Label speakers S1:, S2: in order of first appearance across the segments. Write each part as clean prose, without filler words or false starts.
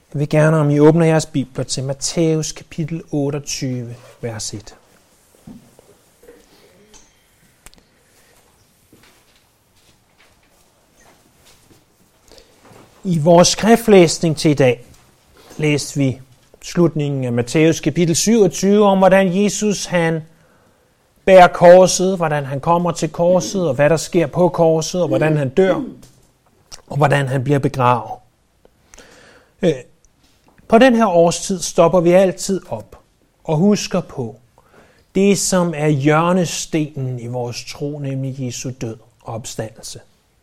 S1: Jeg vil gerne, om I åbner jeres bibler til Matthæus kapitel 28, vers 1. I vores skriftlæsning til i dag læste vi slutningen af Matthæus kapitel 27 om, hvordan Jesus han bærer korset, hvordan han kommer til korset, og hvad der sker på korset, og hvordan han dør, og hvordan han bliver begravet. På den her årstid stopper vi altid op og husker på det, som er hjørnestenen i vores tro, nemlig Jesu død og opstandelse.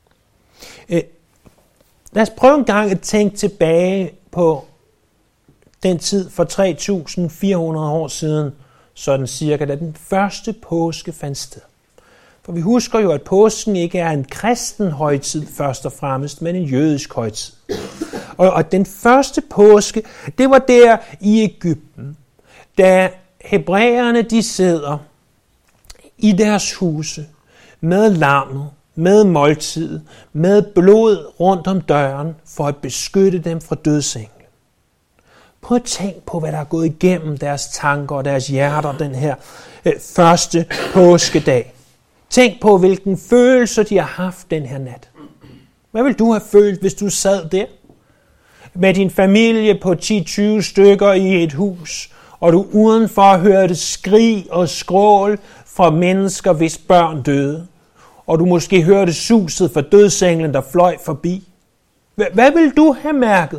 S1: Lad os prøve en gang at tænke tilbage på den tid for 3.400 år siden, sådan cirka, da den første påske fandt sted. For vi husker jo, at påsken ikke er en kristen højtid først og fremmest, men en jødisk højtid. Og den første påske, det var der i Egypten, da hebræerne de sidder i deres huse med lammet, med måltid, med blod rundt om døren for at beskytte dem fra dødsenglen. Prøv at tænk på, hvad der er gået igennem deres tanker og deres hjerter den her første påskedag. Tænk på, hvilken følelse de har haft den her nat. Hvad vil du have følt, hvis du sad der med din familie på 10-20 stykker i et hus, og du udenfor hørte skrig og skrål fra mennesker, hvis børn døde, og du måske hørte suset fra dødsenglen, der fløj forbi? Hvad vil du have mærket?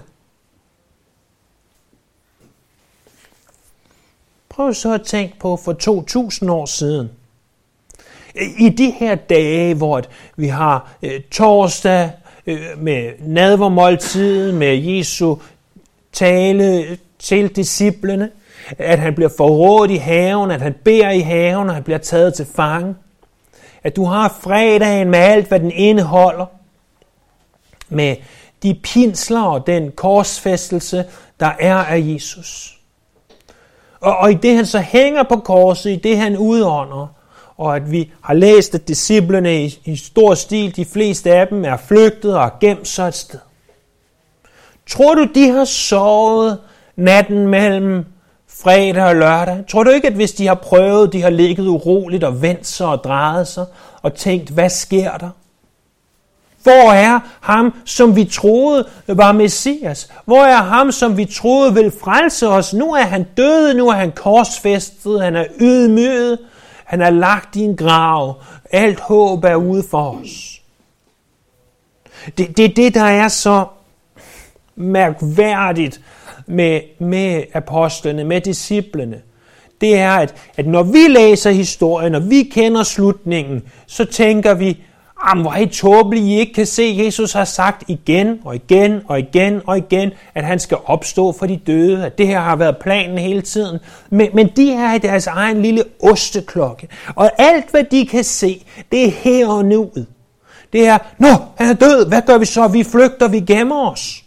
S1: Prøv så at tænke på for 2000 år siden. I de her dage, hvor vi har torsdag med nadvermåltiden, med Jesu tale til disciplene, at han bliver forrådt i haven, at han beder i haven, og han bliver taget til fange. At du har fredagen med alt, hvad den indeholder, med de pinsler og den korsfæstelse, der er af Jesus. Og i det han så hænger på korset, i det han udånder, og at vi har læst, at disciplene i stor stil, de fleste af dem, er flygtet og gemt sig et sted. Tror du, de har sovet natten mellem fredag og lørdag? Tror du ikke, at hvis de har prøvet, de har ligget uroligt og vendt sig og drejet sig og tænkt, hvad sker der? Hvor er ham, som vi troede var Messias? Hvor er ham, som vi troede ville frelse os? Nu er han død, nu er han korsfæstet, han er ydmyget, han er lagt i en grav. Alt håb er ude for os. Det er det, der er så mærkværdigt med apostlene, med disciplene. Det er, at når vi læser historien, når vi kender slutningen, så tænker vi, hvor er I tåbelige, I ikke kan se, Jesus har sagt igen og igen og igen og igen, at han skal opstå for de døde, at det her har været planen hele tiden. Men de er i deres egen lille osteklokke, og alt hvad de kan se, det er her og nu. Det er, han er død, hvad gør vi så? Vi flygter, vi gemmer os.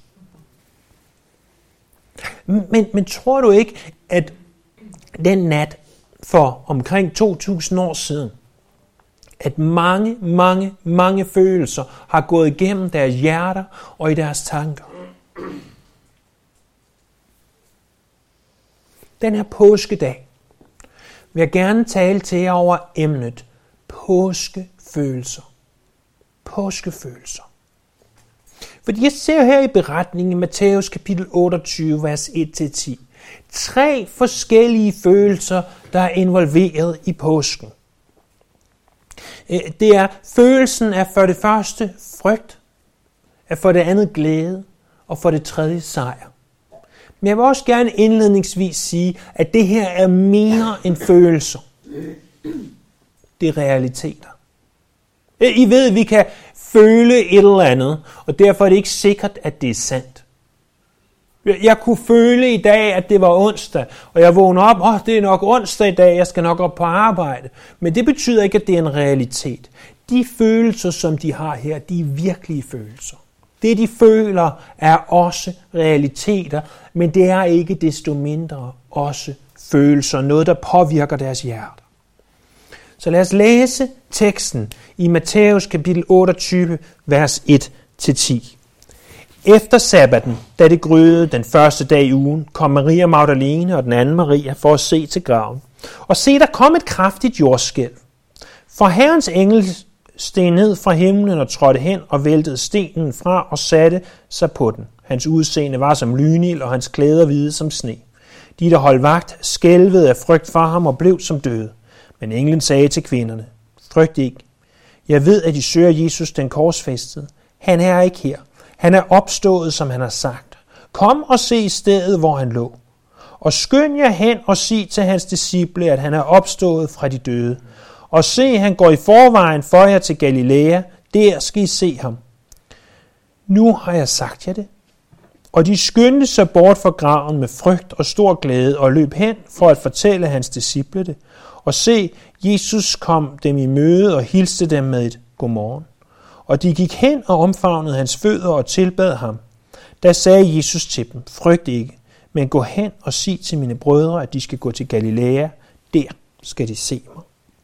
S1: Men tror du ikke, at den nat for omkring 2000 år siden, at mange følelser har gået igennem deres hjerter og i deres tanker? Den her påskedag vil jeg gerne tale til jer over emnet påskefølelser. Påskefølelser. Fordi jeg ser her i beretningen i Matthæus kapitel 28, vers 1-10, 3 forskellige følelser, der er involveret i påsken. Det er følelsen af for det første frygt, af for det andet glæde og for det tredje sejr. Men jeg vil også gerne indledningsvis sige, at det her er mere end følelser. Det er realiteter. I ved, at vi kan føle et eller andet, og derfor er det ikke sikkert, at det er sandt. Jeg kunne føle i dag, at det var onsdag, og jeg vågner op, det er nok onsdag i dag, jeg skal nok op på arbejde. Men det betyder ikke, at det er en realitet. De følelser, som de har her, de er virkelige følelser. Det, de føler, er også realiteter, men det er ikke desto mindre også følelser, noget, der påvirker deres hjerter. Så lad os læse teksten i Matthæus kapitel 28, vers 1-10. Efter sabbaten, da det gryede den første dag i ugen, kom Maria Magdalene og den anden Maria for at se til graven. Og se, der kom et kraftigt jordskælv. For Herrens engel steg ned fra himlen og trådte hen og væltede stenen fra og satte sig på den. Hans udseende var som lynild, og hans klæder hvide som sne. De, der holdt vagt, skælvede af frygt for ham og blev som døde. Men englen sagde til kvinderne: Frygt ikke. Jeg ved, at I søger Jesus, den korsfæstede. Han er ikke her. Han er opstået, som han har sagt. Kom og se stedet, hvor han lå. Og skynd jer hen og sig til hans disciple, at han er opstået fra de døde. Og se, han går i forvejen for jer til Galilea. Der skal I se ham. Nu har jeg sagt jer det. Og de skyndte sig bort fra graven med frygt og stor glæde og løb hen for at fortælle hans disciple det. Og se, Jesus kom dem i møde og hilste dem med et godmorgen. Og de gik hen og omfavnede hans fødder og tilbad ham. Da sagde Jesus til dem: Frygt ikke, men gå hen og sig til mine brødre, at de skal gå til Galilea. Der skal de se mig.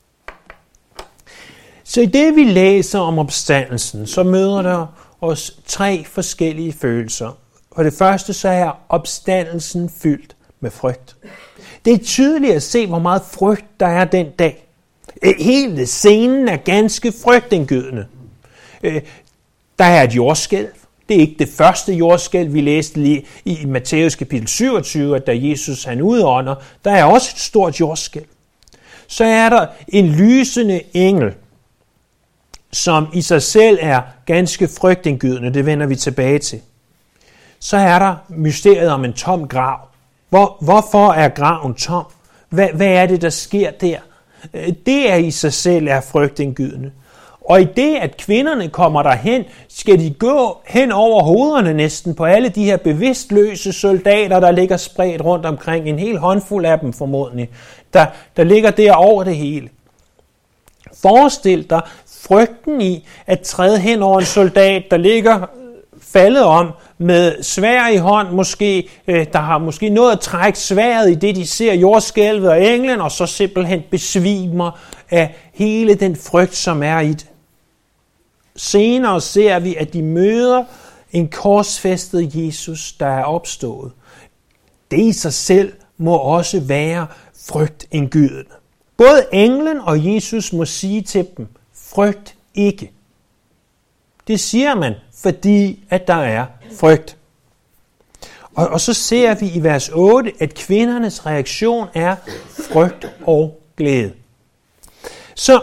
S1: Så i det, vi læser om opstandelsen, så møder der os 3 forskellige følelser. For det første, så er opstandelsen fyldt med frygt. Det er tydeligt at se, hvor meget frygt der er den dag. Hele scenen er ganske frygtindgydende. Der er et jordskælv. Det er ikke det første jordskælv, vi læste lige i Matthæus kapitel 27, at da Jesus han udånder. Der er også et stort jordskælv. Så er der en lysende engel, som i sig selv er ganske frygtindgydende. Det vender vi tilbage til. Så er der mysteriet om en tom grav. Hvorfor er graven tom? Hvad er det, der sker der? Det er i sig selv er frygtindgydende. Og i det, at kvinderne kommer derhen, skal de gå hen over hovederne næsten på alle de her bevidstløse soldater, der ligger spredt rundt omkring. En hel håndfuld af dem formodentlig, der ligger der over det hele. Forestil dig frygten i at træde hen over en soldat, der ligger faldet om med sværd i hånd, måske, der har måske nået at trække sværdet i det, de ser jordskælvet og englen, og så simpelthen besvimer af hele den frygt, som er i det. Senere ser vi, at de møder en korsfæstet Jesus, der er opstået. Det i sig selv må også være frygtindgydende. Både englen og Jesus må sige til dem: frygt ikke. Det siger man, fordi at der er frygt. Og så ser vi i vers 8, at kvindernes reaktion er frygt og glæde. Så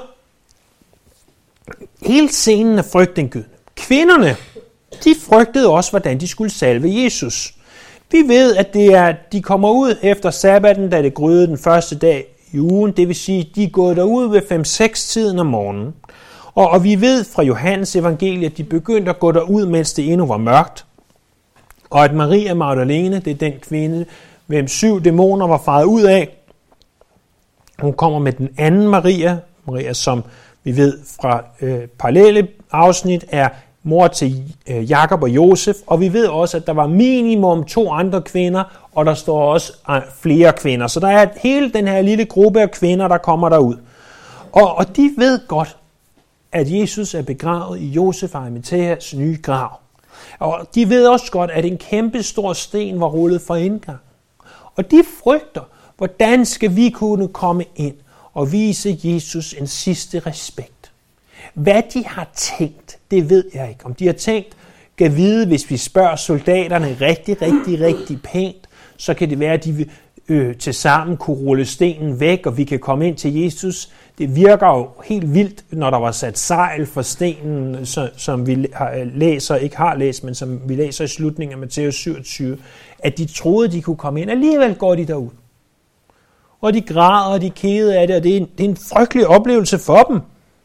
S1: hele scenen er frygtindgydende. Kvinderne, de frygtede også, hvordan de skulle salve Jesus. Vi ved, at de kommer ud efter sabbaten, da det gryede den første dag i ugen. Det vil sige, de er gået derud ved 5-6-tiden om morgenen. Og vi ved fra Johannes evangelie, at de begyndte at gå derud, mens det endnu var mørkt. Og at Maria Magdalene, det er den kvinde, hvem 7 dæmoner var faret ud af. Hun kommer med den anden Maria, som vi ved fra parallelle afsnit er mor til Jakob og Josef. Og vi ved også, at der var minimum 2 andre kvinder, og der står også flere kvinder. Så der er hele den her lille gruppe af kvinder, der kommer derud. Og de ved godt, at Jesus er begravet i Josef og Arimatheas nye grav. Og de ved også godt, at en kæmpe stor sten var rullet for indgang. Og de frygter, hvordan skal vi kunne komme ind og vise Jesus en sidste respekt. Hvad de har tænkt, det ved jeg ikke. Om de har tænkt, kan vide, hvis vi spørger soldaterne rigtig pænt, så kan det være, at de vil til sammen kunne rulle stenen væk, og vi kan komme ind til Jesus. Det virker jo helt vildt, når der var sat sejl for stenen, som vi læser, ikke har læst, men som vi læser i slutningen af Matthæus 27, at de troede, de kunne komme ind. Alligevel går de derud. Og de græder, og de er kede af det, og det er en frygtelig oplevelse for dem.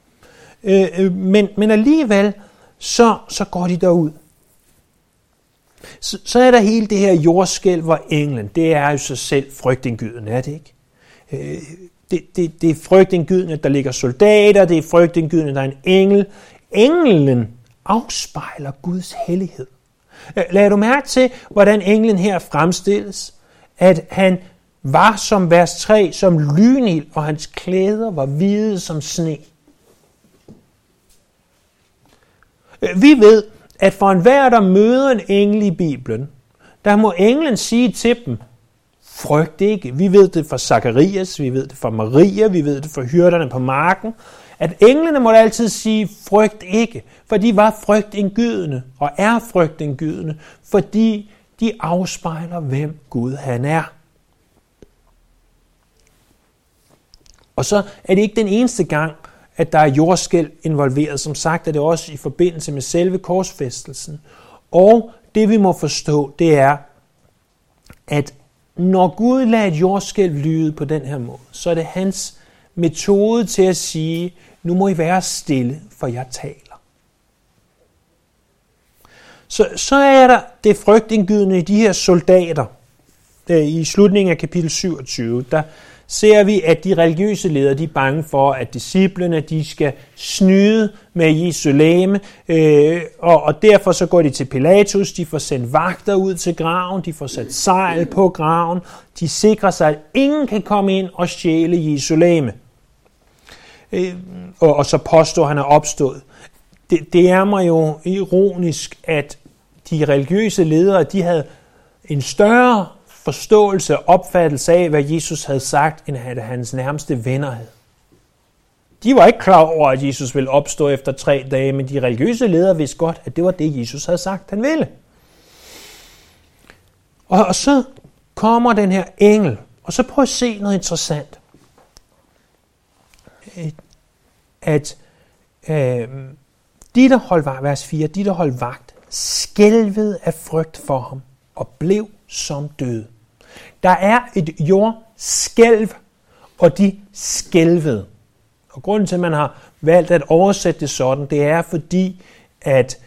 S1: Men alligevel, så går de derud. Så er der hele det her jordskælv og englen. Det er jo sig selv frygtindgydende, er det ikke? Det er frygtindgydende, at der ligger soldater. Det er frygtindgydende, at der er en engel. Englen afspejler Guds hellighed. Lad du mærke til, hvordan englen her fremstilles? At han var som vers 3, som lynild, og hans klæder var hvide som sne. Vi ved, at for enhver, der møder en engel i Bibelen, der må englen sige til dem, frygt ikke. Vi ved det fra Zakarias, vi ved det fra Maria, vi ved det fra hyrderne på marken, at englene måtte altid sige, frygt ikke, for de var frygtindgydende og er frygtindgydende, fordi de afspejler, hvem Gud han er. Og så er det ikke den eneste gang, at der er jordskælv involveret. Som sagt er det også i forbindelse med selve korsfæstelsen. Og det vi må forstå, det er, at når Gud lader et jordskælv lyde på den her måde, så er det hans metode til at sige, nu må I være stille, for jeg taler. Så er der det frygtindgydende i de her soldater. I slutningen af kapitel 27, der ser vi, at de religiøse ledere de er bange for, at disciplene de skal snyde med Jesu legeme, og derfor så går de til Pilatus, de får sendt vagter ud til graven, de får sat sejl på graven, de sikrer sig, at ingen kan komme ind og stjæle Jesu legeme. Og så påstår han er opstået. Det er mig jo ironisk, at de religiøse ledere de havde en større forståelse og opfattelse af, hvad Jesus havde sagt, end at hans nærmeste venner havde. De var ikke klar over, at Jesus ville opstå efter 3 dage, men de religiøse ledere vidste godt, at det var det, Jesus havde sagt, han ville. Og så kommer den her engel, og så prøv at se noget interessant. At de, der holdt vagt, vers 4, de, der holdt vagt, skælvede af frygt for ham, og blev som døde. Der er et jordskælv, og de skælvede. Og grunden til, at man har valgt at oversætte det sådan, det er fordi, at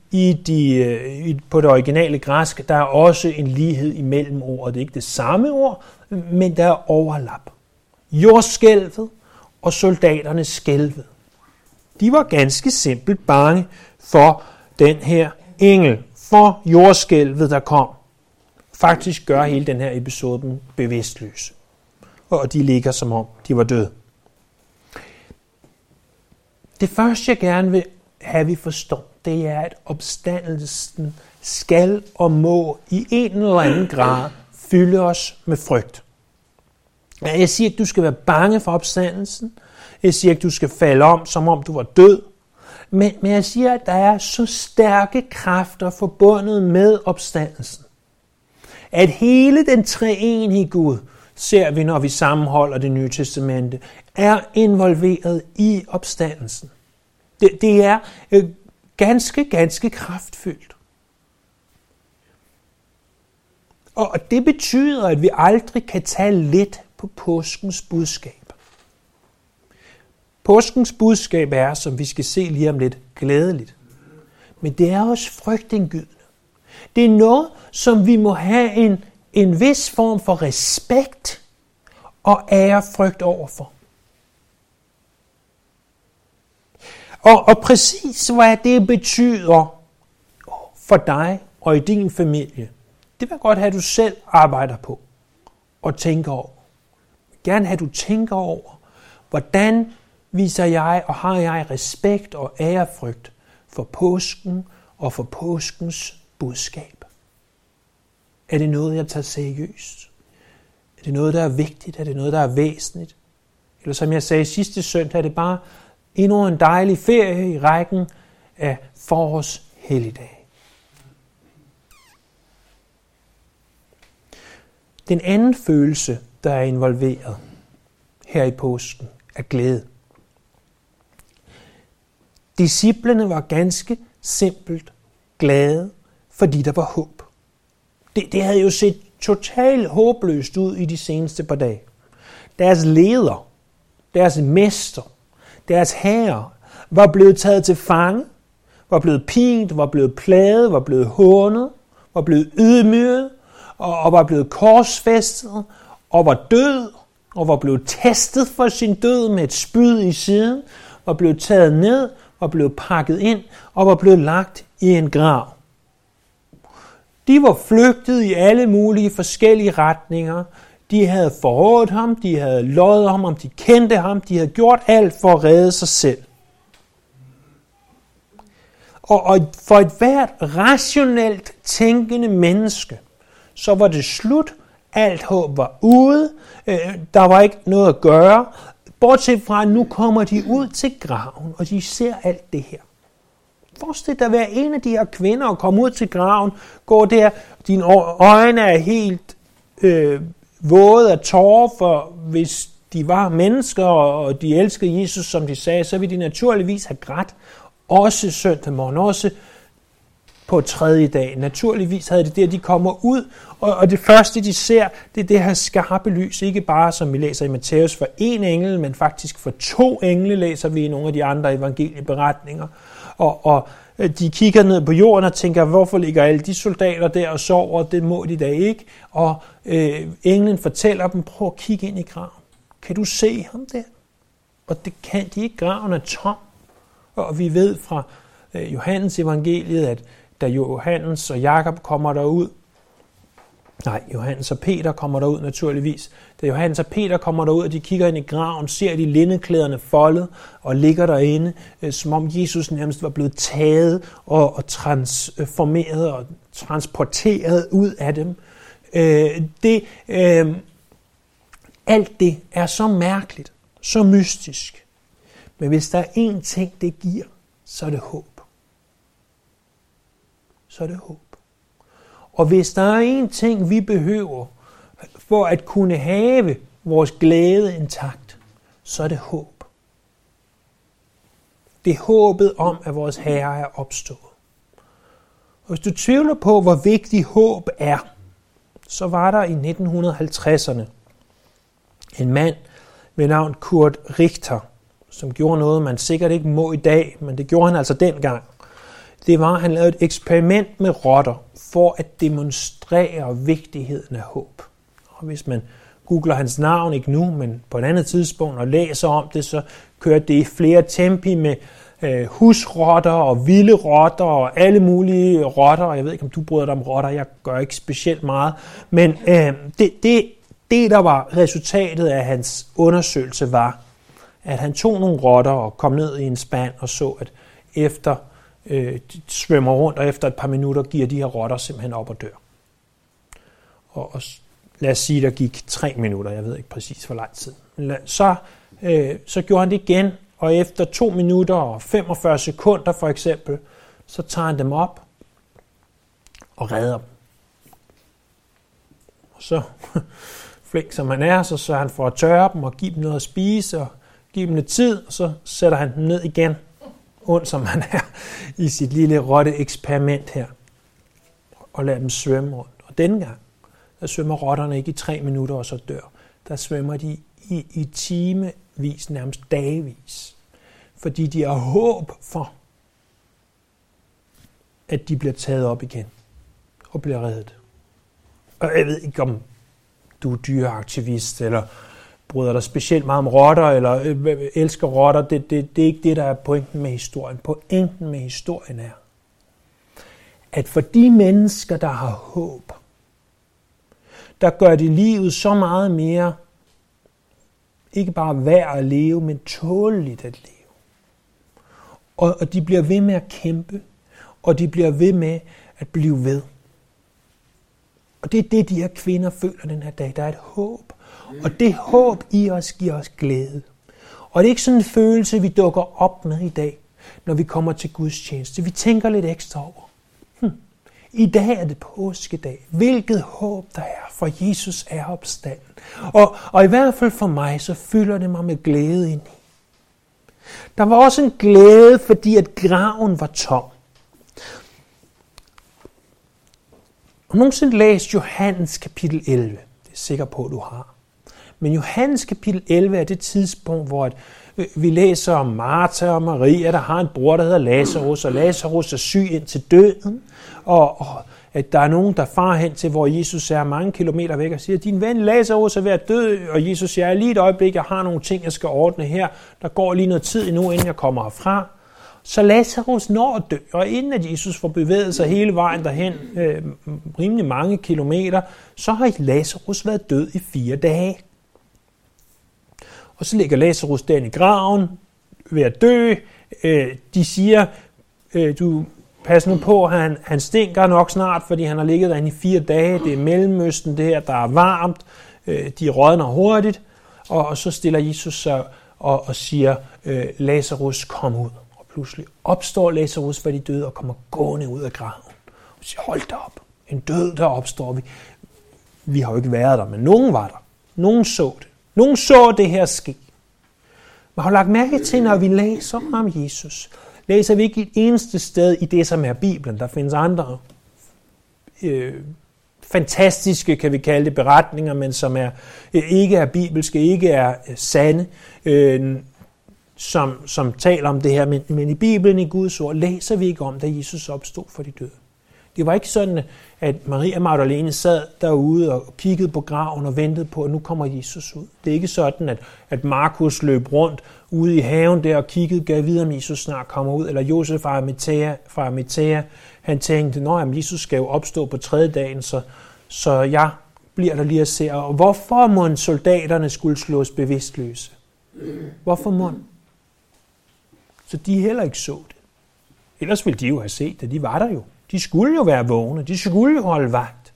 S1: på det originale græsk, der er også en lighed imellem ord. Det er ikke det samme ord, men der er overlap. Jordskælvet og soldaterne skælvede. De var ganske simpelt bange for den her engel, for jordskælvet, der kom. Faktisk gør hele den her episode dem bevidstløse. Og de ligger som om de var døde. Det første, jeg gerne vil have, vi forstår, det er, at opstandelsen skal og må i en eller anden grad fylde os med frygt. Jeg siger ikke, du skal være bange for opstandelsen. Jeg siger ikke, du skal falde om, som om du var død. Men jeg siger, at der er så stærke kræfter forbundet med opstandelsen, at hele den treenige Gud, ser vi, når vi sammenholder det nye testamente, er involveret i opstandelsen. Det er ganske kraftfyldt. Og det betyder, at vi aldrig kan tage let på påskens budskab. Påskens budskab er, som vi skal se lige om lidt, glædeligt. Men det er også frygtindgydende. Det er noget, som vi må have en vis form for respekt og ærefrygt overfor. Og præcis hvad det betyder for dig og i din familie, det vil jeg godt have, at du selv arbejder på og tænker over. Gerne have, at du tænker over, hvordan viser jeg og har jeg respekt og ærefrygt for påsken og for påskens budskab. Er det noget, jeg tager seriøst? Er det noget, der er vigtigt? Er det noget, der er væsentligt? Eller som jeg sagde sidste søndag, er det bare endnu en dejlig ferie i rækken af forårshelligdage. Den anden følelse, der er involveret her i påsken, er glæde. Disciplene var ganske simpelt glade, fordi der var håb. Det havde jo set totalt håbløst ud i de seneste par dage. Deres leder, deres mester, deres herre var blevet taget til fange, var blevet pint, var blevet plaget, var blevet hånet, var blevet ydmyget, og var blevet korsfæstet, og var død, og var blevet testet for sin død med et spyd i siden, var blevet taget ned, var blevet pakket ind, og var blevet lagt i en grav. De var flygtet i alle mulige forskellige retninger. De havde forrådt ham, de havde løjet ham, de kendte ham, de havde gjort alt for at redde sig selv. Og for et hvert rationelt tænkende menneske, så var det slut. Alt håb var ude. Der var ikke noget at gøre. Bortset fra, at nu kommer de ud til graven, og de ser alt det her. Forestil dig at være en af de her kvinder og komme ud til graven, går der, dine øjne er helt våde af tårer, for hvis de var mennesker, og de elskede Jesus, som de sagde, så ville de naturligvis have grædt, også søndag morgen, også på tredje dag. Naturligvis havde det der, de kommer ud, og det første, de ser, det er det her skarpe lys, ikke bare, som vi læser i Matthæus, for en engel, men faktisk for 2 engle, læser vi i nogle af de andre evangelieberetninger. Og de kigger ned på jorden og tænker, hvorfor ligger alle de soldater der og sover? Det må de da ikke. Og englen fortæller dem, prøv at kigge ind i graven. Kan du se ham der? Og det kan de ikke. Graven er tom. Og vi ved fra Johannes evangeliet, at da Johannes og Jakob kommer derud, Johannes og Peter kommer derud naturligvis. Da Johannes og Peter kommer derud, og de kigger ind i graven, ser de lindeklæderne foldet og ligger derinde, som om Jesus nærmest var blevet taget og transformeret og transporteret ud af dem. Alt det er så mærkeligt, så mystisk. Men hvis der er én ting, det giver, så er det håb. Så er det håb. Og hvis der er én ting, vi behøver for at kunne have vores glæde intakt, så er det håb. Det er håbet om, at vores Herre er opstået. Og hvis du tvivler på, hvor vigtig håb er, så var der i 1950'erne en mand ved navn Kurt Richter, som gjorde noget, man sikkert ikke må i dag, men det gjorde han altså dengang. Det var, at han lavede et eksperiment med rotter for at demonstrere vigtigheden af håb. Og hvis man googler hans navn, ikke nu, men på et andet tidspunkt, og læser om det, så kørte det i flere tempi med husrotter og vilde rotter og alle mulige rotter. Og jeg ved ikke, om du bryder dig om rotter, jeg gør ikke specielt meget. Men det, der var resultatet af hans undersøgelse, var, at han tog nogle rotter og kom ned i en spand og så, at efter de svømmer rundt, og efter et par minutter giver de her rotter simpelthen op og dør. Og lad os sige, der gik 3 minutter, jeg ved ikke præcis hvor lang tid. Så gjorde han det igen, og efter 2 minutter og 45 sekunder for eksempel, så tager han dem op og redder dem. Og så flink som han er, så sørger han for at tørre dem og give dem noget at spise og give dem lidt tid, og så sætter han dem ned igen, ond som han er i sit lille rotte-eksperiment her, og lader dem svømme rundt. Og denne gang, der svømmer rotterne ikke i 3 minutter og så dør. Der svømmer de i timevis, nærmest dagevis, fordi de har håb for, at de bliver taget op igen og bliver reddet. Og jeg ved ikke, om du er dyreaktivist, eller bryder dig specielt meget om rotter, eller elsker rotter. Det er ikke det, der er pointen med historien. Pointen med historien er, at for de mennesker, der har håb, der gør det livet så meget mere, ikke bare værd at leve, men tåleligt at leve. Og de bliver ved med at kæmpe, og de bliver ved med at blive ved. Og det er det, de her kvinder føler den her dag. Der er et håb. Og det håb i os giver os glæde. Og det er ikke sådan en følelse, vi dukker op med i dag, når vi kommer til Guds tjeneste. Vi tænker lidt ekstra over. I dag er det påskedag. Hvilket håb der er, for Jesus er opstanden. Og i hvert fald for mig, så fylder det mig med glæde ind i. Der var også en glæde, fordi at graven var tom. Og nogensinde læst Johannes kapitel 11. Det er sikker på, at du har. Men Johannes kapitel 11 er det tidspunkt, hvor vi læser om Martha og Maria, der har en bror, der hedder Lazarus, og Lazarus er syg ind til døden. Og at der er nogen, der farer hen til, hvor Jesus er mange kilometer væk og siger, din ven Lazarus er ved at dø, og Jesus siger, lige et øjeblik, jeg har nogle ting, jeg skal ordne her. Der går lige noget tid endnu, inden jeg kommer herfra. Så Lazarus når at dø, og inden at Jesus får bevæget sig hele vejen derhen, rimelig mange kilometer, så har Lazarus været død i 4 dage. Og så ligger Lazarus derinde i graven ved at dø. De siger, du pas nu på, han stinker nok snart, fordi han har ligget derinde i 4 dage. Det er Mellemøsten, det her, der er varmt. De rådner hurtigt. Og så stiller Jesus sig og siger, Lazarus, kom ud. Og pludselig opstår Lazarus fra de døde og kommer gående ud af graven. Og siger, hold da op. En død, der opstår. Vi har jo ikke været der, men nogen var der. Nogen så det. Nogen så det her ske. Man har lagt mærke til, når vi læser om Jesus, læser vi ikke et eneste sted i det, som er Bibelen. Der findes andre fantastiske, kan vi kalde det, beretninger, men som ikke er bibelske, ikke er sande, som taler om det her. Men i Bibelen, i Guds ord, læser vi ikke om, da Jesus opstod for de døde. Det var ikke sådan, at Maria Magdalene sad derude og kiggede på graven og ventede på, at nu kommer Jesus ud. Det er ikke sådan, at Markus løb rundt ude i haven der og kiggede, gav videre, om Jesus snart kommer ud. Eller Josef fra Arimathæa, han tænkte, at Jesus skal jo opstå på 3. dagen, så jeg bliver der lige at se. Og hvorfor må soldaterne skulle slås bevidstløse? Hvorfor må? Så de heller ikke så det. Ellers ville de jo have set det. De var der jo. De skulle jo være vågne. De skulle jo holde vagt.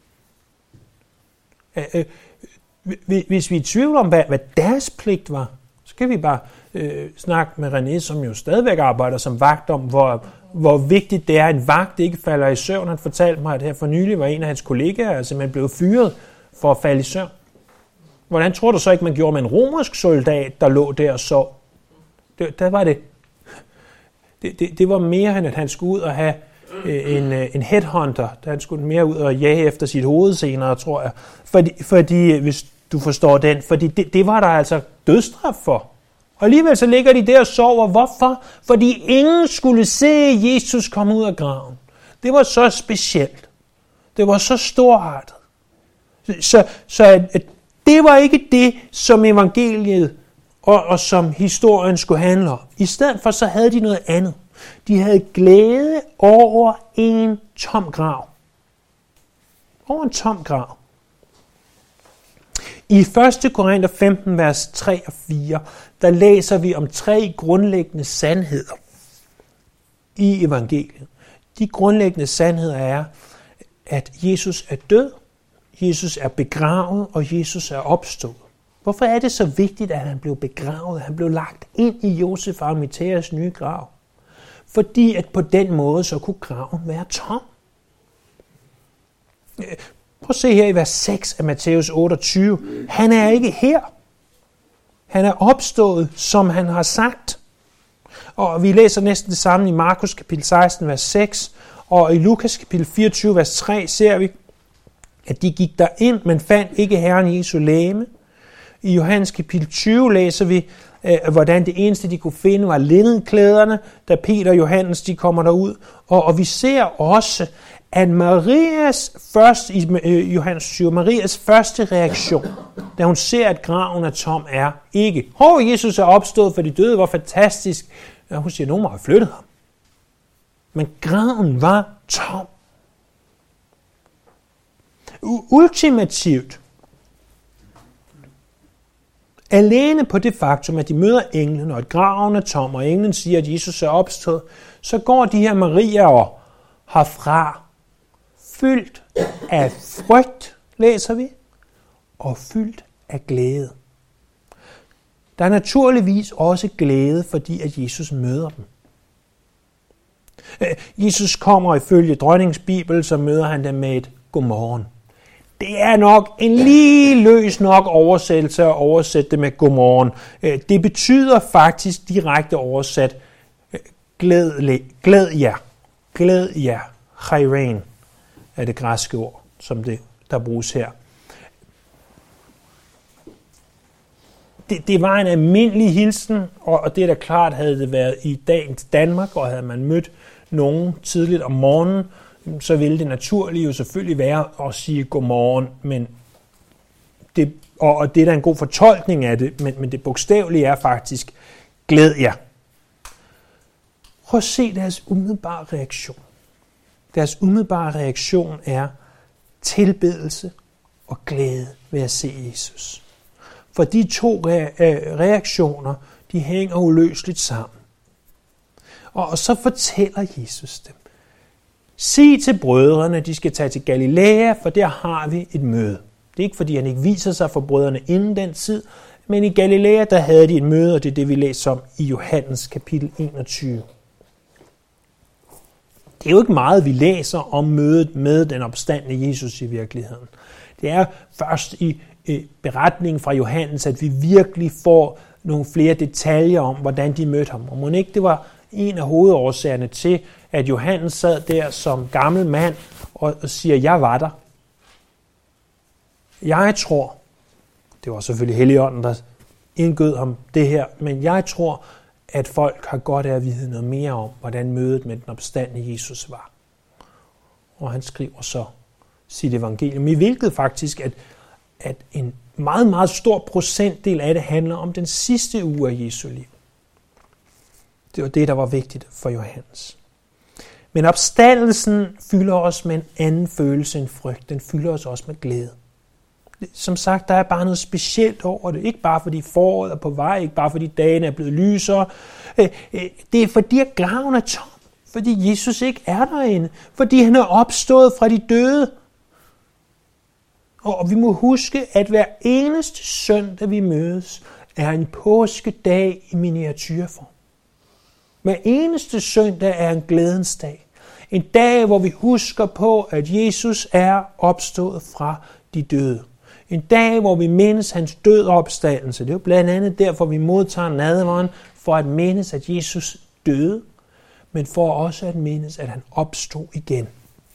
S1: Hvis vi er i tvivl om, hvad deres pligt var, så kan vi bare snakke med René, som jo stadigvæk arbejder som vagt, om hvor vigtigt det er, at en vagt ikke falder i søvn. Han fortalte mig, at her for nylig var en af hans kollegaer simpelthen blevet fyret for at falde i søvn. Hvordan tror du så ikke, man gjorde med en romersk soldat, der lå der og sov? Der var det. Det var mere end, at han skulle ud og have en headhunter, der han skulle mere ud og jage efter sit hoved senere, tror jeg. Fordi hvis du forstår den, fordi det var der altså dødsstraf for. Og alligevel så ligger de der og sover. Hvorfor? Fordi ingen skulle se Jesus komme ud af graven. Det var så specielt. Det var så storartet. Så det var ikke det, som evangeliet og som historien skulle handle om. I stedet for så havde de noget andet. De havde glæde over en tom grav. Over en tom grav. I 1. Korinther 15, vers 3 og 4, der læser vi om 3 grundlæggende sandheder i evangeliet. De grundlæggende sandheder er, at Jesus er død, Jesus er begravet, og Jesus er opstået. Hvorfor er det så vigtigt, at han blev begravet? Han blev lagt ind i Josef og Arimathæas nye grav. Fordi at på den måde, så kunne graven være tom. Prøv at se her i vers 6 af Matthæus 28. Han er ikke her. Han er opstået, som han har sagt. Og vi læser næsten det samme i Markus kapitel 16, vers 6. Og i Lukas kapitel 24, vers 3 ser vi, at de gik derind, men fandt ikke Herren Jesu legeme. I Johannes kapitel 20 læser vi, hvordan det eneste, de kunne finde, var linnenklæderne, da Peter og Johannes de kommer derud. Og vi ser også, at Marias første reaktion, da hun ser, at graven er tom, er ikke, Jesus er opstået for de døde, hvor fantastisk. Ja, hun siger, nogen må have flyttet ham. Men graven var tom. Ultimativt, alene på det faktum, at de møder englen, og at graven er tom, og englen siger, at Jesus er opstået, så går de her Mariaer herfra, fyldt af frygt, læser vi, og fyldt af glæde. Der er naturligvis også glæde, fordi at Jesus møder dem. Jesus kommer ifølge dronningens bibel, så møder han dem med et godmorgen. Det er nok en lige løs nok oversættelse at oversætte det med godmorgen. Det betyder faktisk direkte oversat, glæd jer. Glæd jer. Chairein er det græske ord, som der bruges her. Det var en almindelig hilsen, og det er da klart, havde det været i dagens Danmark, og havde man mødt nogen tidligt om morgenen, så ville det naturlige jo selvfølgelig være at sige godmorgen, men det er da en god fortolkning af det, men det bogstavelige er faktisk, glæd jer. Prøv at se deres umiddelbare reaktion. Deres umiddelbare reaktion er tilbedelse og glæde ved at se Jesus. For de 2 reaktioner, de hænger uløseligt sammen. Og så fortæller Jesus dem: sig til brødrene, de skal tage til Galilea, for der har vi et møde. Det er ikke, fordi han ikke viser sig for brødrene inden den tid, men i Galilea, der havde de et møde, og det er det, vi læser om i Johannes kapitel 21. Det er jo ikke meget, vi læser om mødet med den opstandne Jesus i virkeligheden. Det er først i beretningen fra Johannes, at vi virkelig får nogle flere detaljer om, hvordan de mødte ham. Og må ikke det var en af hovedårsagerne til, at Johannes sad der som gammel mand og siger, jeg var der. Jeg tror, det var selvfølgelig Helligånden, der indgød ham det her, men jeg tror, at folk har godt af at vide noget mere om, hvordan mødet med den opstandne Jesus var. Og han skriver så sit evangelium, i hvilket faktisk, at en meget, meget stor procentdel af det handler om den sidste uge af Jesu liv. Det var det, der var vigtigt for Johannes. Men opstandelsen fylder os med en anden følelse end frygt. Den fylder os også med glæde. Som sagt, der er bare noget specielt over det. Ikke bare fordi foråret er på vej, ikke bare fordi dagene er blevet lysere. Det er fordi, at graven er tom. Fordi Jesus ikke er derinde. Fordi han er opstået fra de døde. Og vi må huske, at hver eneste søndag, vi mødes, er en påskedag i miniatyrform. Hver eneste søndag er en glædens dag. En dag, hvor vi husker på, at Jesus er opstået fra de døde. En dag, hvor vi mindes hans død og opstandelse. Det er jo blandt andet derfor, vi modtager nadveren, for at mindes, at Jesus døde, men for også at mindes, at han opstod igen.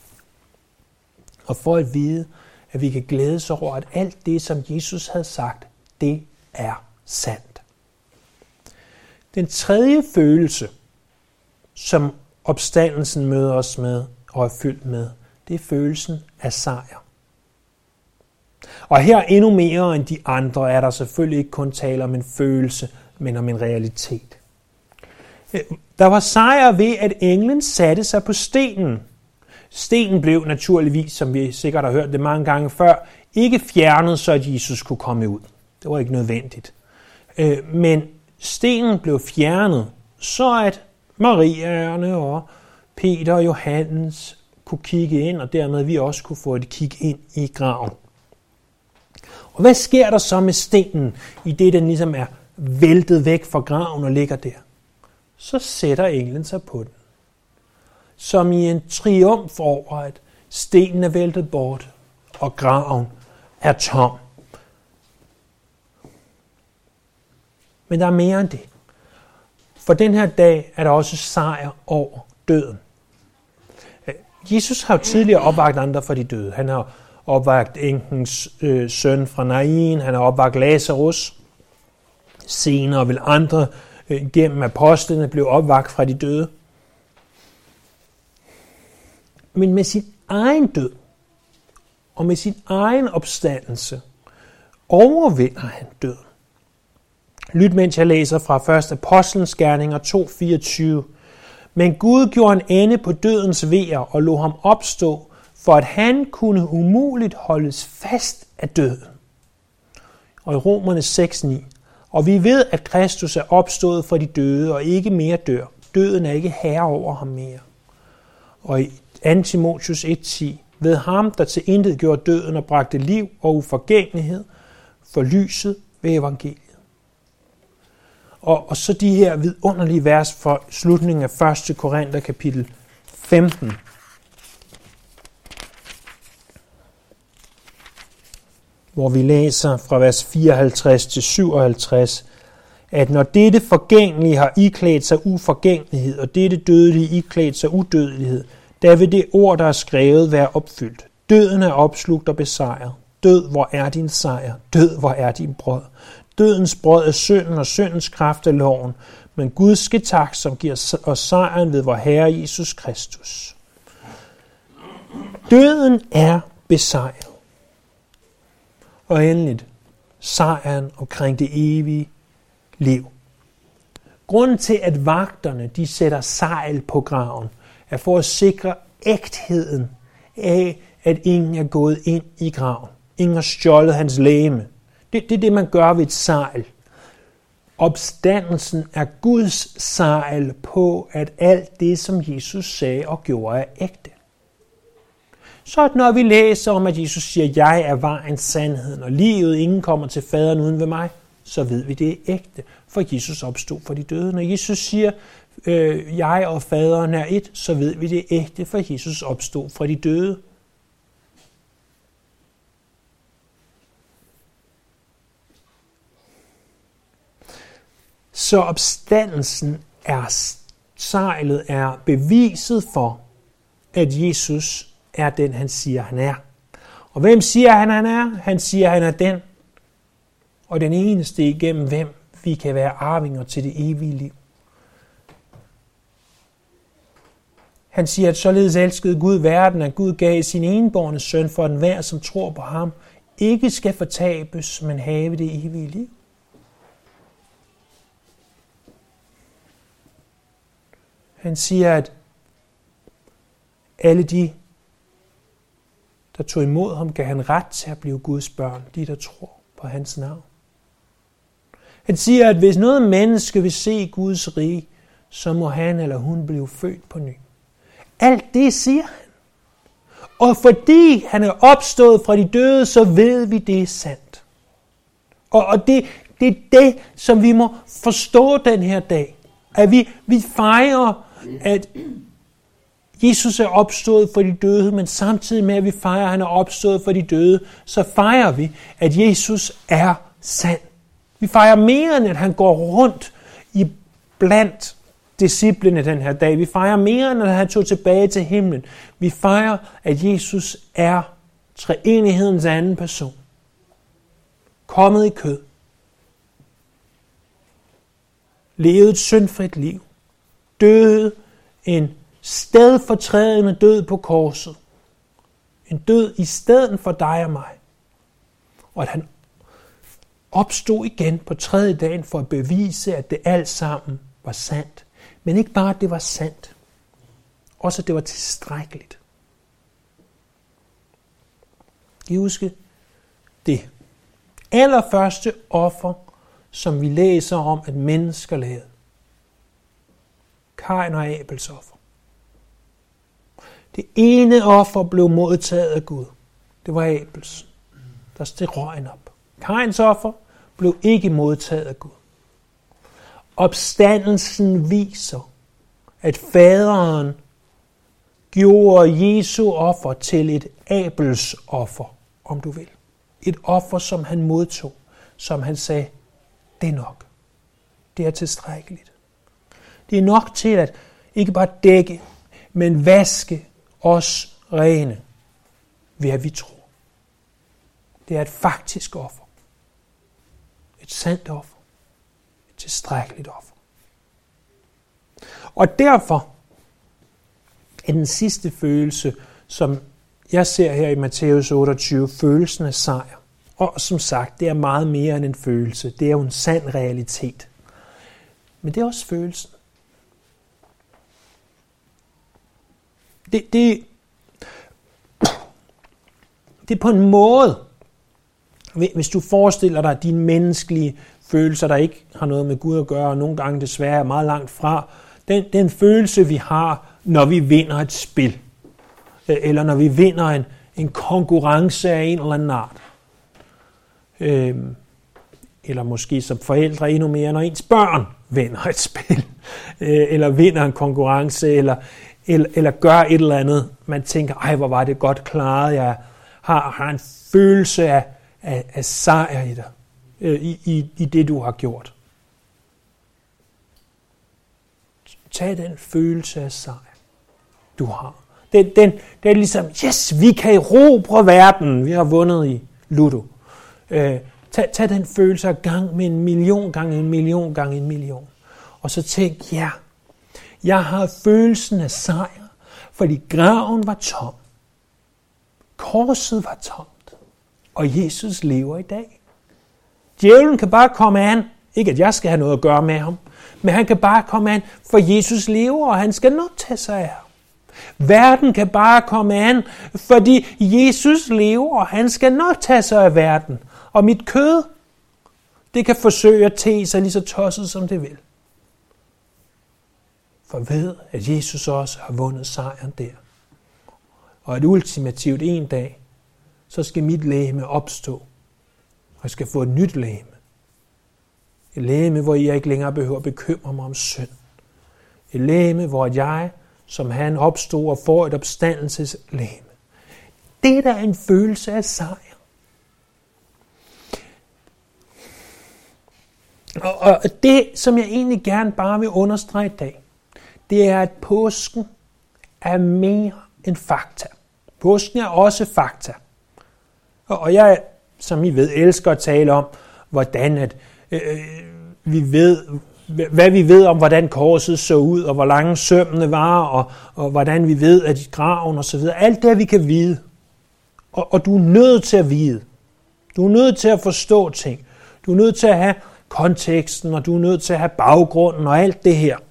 S1: Og for at vide, at vi kan glædes over, at alt det, som Jesus havde sagt, det er sandt. Den tredje følelse, som opstandelsen møder os med og er fyldt med, det er følelsen af sejr. Og her endnu mere end de andre er der selvfølgelig ikke kun tale om en følelse, men om en realitet. Der var sejr ved, at englen satte sig på stenen. Stenen blev naturligvis, som vi sikkert har hørt det mange gange før, ikke fjernet, så at Jesus kunne komme ud. Det var ikke nødvendigt. Men stenen blev fjernet, så at Marierne og Peter og Johannes kunne kigge ind, og dermed vi også kunne få et kig ind i graven. Og hvad sker der så med stenen, i det den ligesom er væltet væk fra graven og ligger der? Så sætter englen sig på den. Som i en triumf over, at stenen er væltet bort, og graven er tom. Men der er mere end det. For den her dag er der også sejr over døden. Jesus har jo tidligere opvakt andre fra de døde. Han har opvagt enkens søn fra Nain, han har opvagt Lazarus. Senere vil andre gennem apostlene blive opvakt fra de døde. Men med sin egen død og med sin egen opstandelse overvinder han døden. Lyt, mens jeg læser fra 1. Apostlenes Gerninger 2:24. Men Gud gjorde en ende på dødens vejer og lod ham opstå, for at han kunne umuligt holdes fast af døden. Og i Romerne 6:9. Og vi ved, at Kristus er opstået fra de døde og ikke mere dør. Døden er ikke herre over ham mere. Og i 2. Timotheus 1:10. Ved ham, der til intet gjorde døden og bragte liv og uforgængelighed, for lyset ved evangeliet. Og så de her vidunderlige vers fra slutningen af 1. Korinther kapitel 15. Hvor vi læser fra vers 54 til 57, at når dette forgængelige har iklædt sig uforgængelighed, og dette dødelige iklædt sig udødelighed, der vil det ord, der er skrevet, være opfyldt. Døden er opslugt og besejret. Død, hvor er din sejr? Død, hvor er din brød? Dødens brød er synden, og syndens kraft er loven. Men Guds ske tak, som giver os sejren ved vor Herre Jesus Kristus. Døden er besejret. Og endeligt, sejren omkring det evige liv. Grunden til, at vagterne de sætter sejl på graven, er for at sikre ægtheden af, at ingen er gået ind i graven. Ingen har stjålet hans legeme. Det er det, man gør ved et sejl. Opstandelsen er Guds sejl på, at alt det, som Jesus sagde og gjorde, er ægte. Så når vi læser om, at Jesus siger, jeg er vejen, sandheden og livet, ingen kommer til faderen uden ved mig, så ved vi, det er ægte, for Jesus opstod for de døde. Når Jesus siger, jeg og faderen er et, så ved vi, det er ægte, for Jesus opstod fra de døde. Så opstandelsen sejlet er beviset for, at Jesus er den, han siger, han er. Og hvem siger han er? Han siger, han er den. Og den eneste igennem hvem vi kan være arvinger til det evige liv. Han siger, at således elskede Gud verden, at Gud gav sin enbårne søn for enhver, som tror på ham, ikke skal fortabes, men have det evige liv. Han siger, at alle de, der tog imod ham, gav han ret til at blive Guds børn, de der tror på hans navn. Han siger, at hvis noget menneske vil se Guds rige, så må han eller hun blive født på ny. Alt det siger han. Og fordi han er opstået fra de døde, så ved vi, det er sandt. Og det er det, som vi må forstå den her dag. At vi fejrer, at Jesus er opstået for de døde, men samtidig med, at vi fejrer, at han er opstået for de døde, så fejrer vi, at Jesus er sand. Vi fejrer mere, end at han går rundt i blandt disciplene den her dag. Vi fejrer mere, end at han tog tilbage til himlen. Vi fejrer, at Jesus er treenighedens anden person. Kommet i kød. Levet et syndfrit liv. Døde en stedfortrædende død på korset. En død i stedet for dig og mig. Og at han opstod igen på tredje dagen for at bevise, at det alt sammen var sandt. Men ikke bare, at det var sandt. Også, at det var tilstrækkeligt. I husker det allerførste offer, som vi læser om, at mennesker lavede. Kain og Abels offer. Det ene offer blev modtaget af Gud. Det var Abels. Der steg røgen op. Kains offer blev ikke modtaget af Gud. Opstandelsen viser, at faderen gjorde Jesu offer til et Abels offer, om du vil. Et offer, som han modtog, som han sagde, det er nok. Det er tilstrækkeligt. Det er nok til at ikke bare dække, men vaske os rene ved at vi tror. Det er et faktisk offer. Et sandt offer. Et tilstrækkeligt offer. Og derfor er den sidste følelse, som jeg ser her i Matthæus 28, følelsen af sejr. Og som sagt, det er meget mere end en følelse. Det er jo en sand realitet. Men det er også følelsen. Det er på en måde, hvis du forestiller dig dine menneskelige følelser, der ikke har noget med Gud at gøre, og nogle gange desværre er meget langt fra, den følelse, vi har, når vi vinder et spil, eller når vi vinder en konkurrence af en eller anden art. Eller måske som forældre endnu mere, når ens børn vinder et spil, eller vinder en konkurrence, eller gør et eller andet. Man tænker, ej, hvor var det godt klaret. Jeg har en følelse af sejr i dig, i det, du har gjort. Tag den følelse af sejr, du har. Den er ligesom, yes, vi kan erobre verden. Vi har vundet i Ludo. Tag den følelse af gang med 1 million gange 1 million gange 1 million. Og så tænk, ja, jeg har følelsen af sejr, fordi graven var tom. Korset var tomt. Og Jesus lever i dag. Djævlen kan bare komme an. Ikke at jeg skal have noget at gøre med ham. Men han kan bare komme an, for Jesus lever, og han skal nok tage sig af ham. Verden kan bare komme an, fordi Jesus lever, og han skal nok tage sig af verden. Og mit kød Det kan forsøge at te sig lige så tosset, som det vil. For ved, at Jesus også har vundet sejren der. Og at ultimativt en dag, så skal mit legeme opstå. Og jeg skal få et nyt legeme. Et legeme, hvor jeg ikke længere behøver at bekymre mig om synd. Et legeme, hvor jeg, som han opstod og får et opstandelseslegeme. Det er da en følelse af sejr. Og det, som jeg egentlig gerne bare vil understrege i dag, det er, at påsken er mere end fakta. Påsken er også fakta. Og jeg, som I ved, elsker at tale om, hvordan at, hvad vi ved om, hvordan korset så ud, og hvor lange sømmene var, og hvordan vi ved, at i graven og så videre. Alt det, vi kan vide. Og du er nødt til at vide. Du er nødt til at forstå ting. Du er nødt til at have konteksten, og du er nødt til at have baggrunden og alt det her.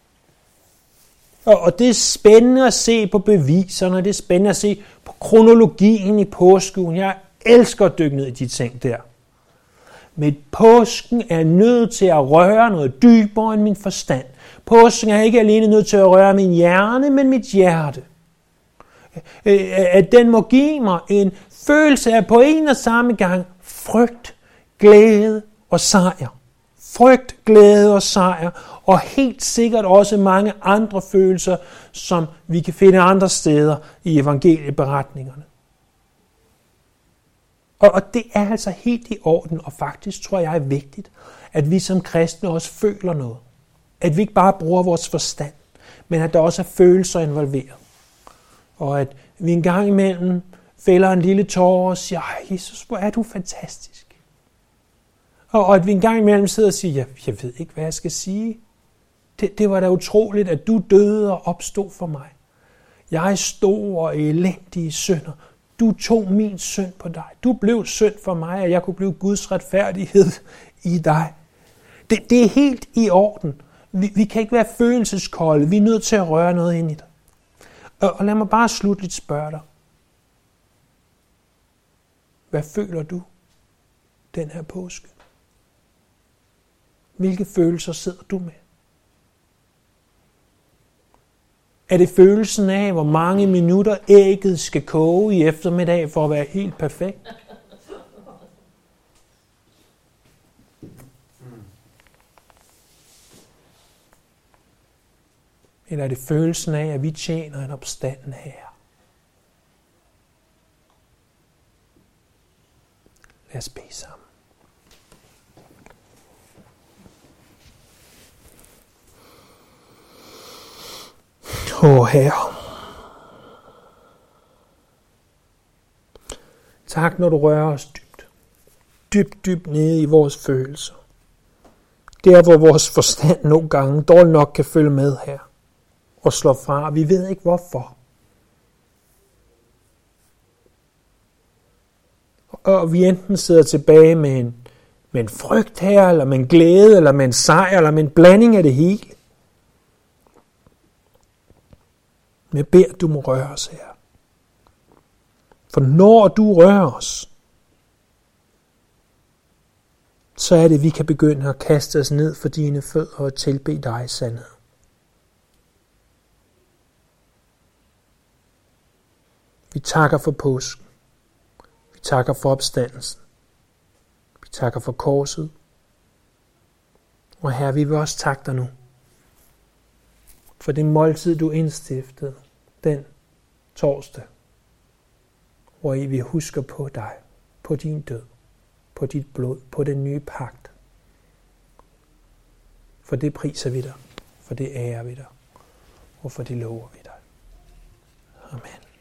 S1: Og det er spændende at se på beviserne, det er spændende at se på kronologien i påskeugen. Jeg elsker at dykke ned i de ting der. Men påsken er nødt til at røre noget dybere end min forstand. Påsken er ikke alene nødt til at røre min hjerne, men mit hjerte. At den må give mig en følelse af på en og samme gang frygt, glæde og sejr. Frygt, glæde og sejr, og helt sikkert også mange andre følelser, som vi kan finde andre steder i evangelieberetningerne. Og det er altså helt i orden, og faktisk tror jeg er vigtigt, at vi som kristne også føler noget. At vi ikke bare bruger vores forstand, men at der også er følelser involveret. Og at vi en gang imellem fælder en lille tårer og siger, Jesus, hvor er du fantastisk. Og at vi en gang imellem sidder og siger, jeg ved ikke, hvad jeg skal sige. Det var da utroligt, at du døde og opstod for mig. Jeg stod og elendige synder. Du tog min synd på dig. Du blev synd for mig, og jeg kunne blive Guds retfærdighed i dig. Det er helt i orden. Vi kan ikke være følelseskolde. Vi er nødt til at røre noget ind i dig. Og lad mig bare slutligt spørge dig. Hvad føler du den her påske? Hvilke følelser sidder du med? Er det følelsen af, hvor mange minutter ægget skal koge i eftermiddag for at være helt perfekt? Eller er det følelsen af, at vi tjener en opstanden her? Lad os bede sammen. Herre. Tak, når du rører os dybt nede i vores følelser. Der, hvor vores forstand nogle gange dårligt nok kan følge med her og slå fra. Vi ved ikke hvorfor. Og vi enten sidder tilbage med en frygt her, eller med en glæde, eller med en sejr, eller med en blanding af det hele. Men jeg beder, du må røre os her. For når du rører os, så er det, vi kan begynde at kaste os ned for dine fødder og tilbede dig i sandhed. Vi takker for påsken. Vi takker for opstandelsen. Vi takker for korset. Og Herre, vi vil også takke dig nu for det måltid, du indstiftede den torsdag, hvor vi husker på dig, på din død, på dit blod, på den nye pagt. For det priser vi dig, for det ærer vi dig, og for det lover vi dig. Amen.